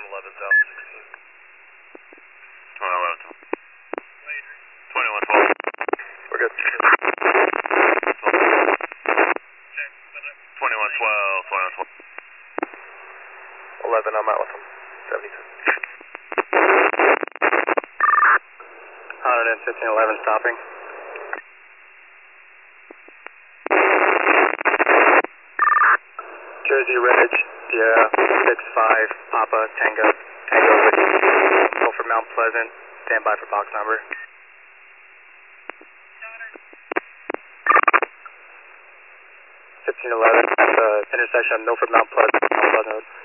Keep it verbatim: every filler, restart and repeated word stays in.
eleven South sixteen. twenty-one eleven South. twenty-one twelve. We're good. twenty-one twelve, twenty-one twelve. eleven, I'm out with them. seventy-two. one hundred fifteen eleven stopping. Jersey Ridge, Sierra, six five, Papa, Tango, Tango with go for Mount Pleasant, stand by for box number. fifteen eleven at the intersection of Milford Mount Pleasant, Mount Pleasant.